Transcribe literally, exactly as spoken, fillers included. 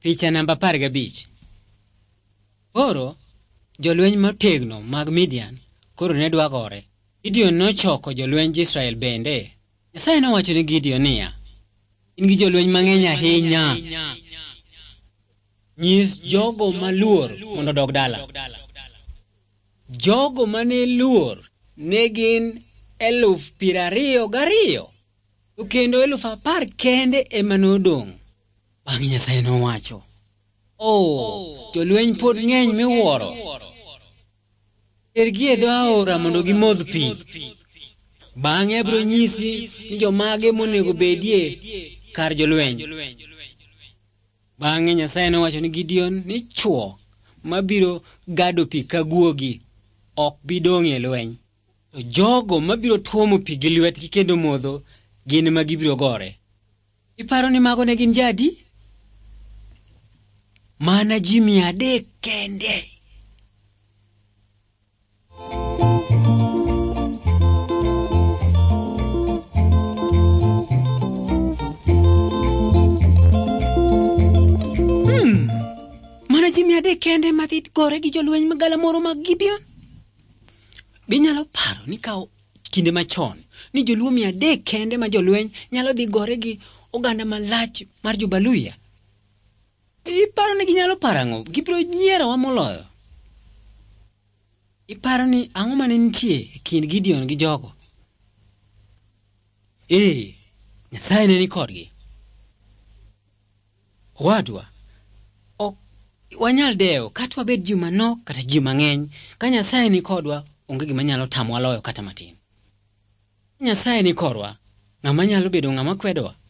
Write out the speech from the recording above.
Picha namba apar gabich. Koro jolweny motegno mag Midian koro ne dwa gore. Gideon nochoko jolwenj Israel bende. Nyasaye nowacho ne Gideon niya, in gi jolweny mang'eny ahinya. Nyis jogo maluor mondo dog dala. Jogo mane luor ne gin eluf piero ariyo gariyo. To kendo eluf apar kende ema nodong'. Bang'e Nyasaye nowacho, oh, jolweny pod ng'eny miwuoro. Tergi e dho aora mondo gimodh pi. Bang'e abiro nyisi ni jomage monego bedie kar jolweny. Bang'e Nyasaye nowacho ni Gideon ni chwo mabiro gado pi ka guogi ok bidong' e lweny. To jogo mabiro tuomo pi gi lwetgi kendo modho gin ma gibiro gore. Iparo ni mago ne gin jadi? Mana ji mia adek kende. Hmm. Mana ji mia adek kende madhi gore gi jolweny magala moro mag Gideon. Binyalo paro ni kao kinde machon ni joluo mia adek kende ma jolweny nyalo dhi gore gi oganda malach mar Jubaluya. Iparo ni ginyalo parang'o, gibiro nyiero wa moloyo. Iparo ni ang'o mane nitie e kind Gideon gi jogo? Eh, Nyasaye ne ni kodgi. Wadwa, ok wanyal dewo kata wabed ji manok kata ji mang'eny, ka Nyasaye ni kodwa onge gima nyalo tamwa loyo kata matin. Nyasaye ni korwa, ng'ama nyalo bedo ng'ama kwedowa?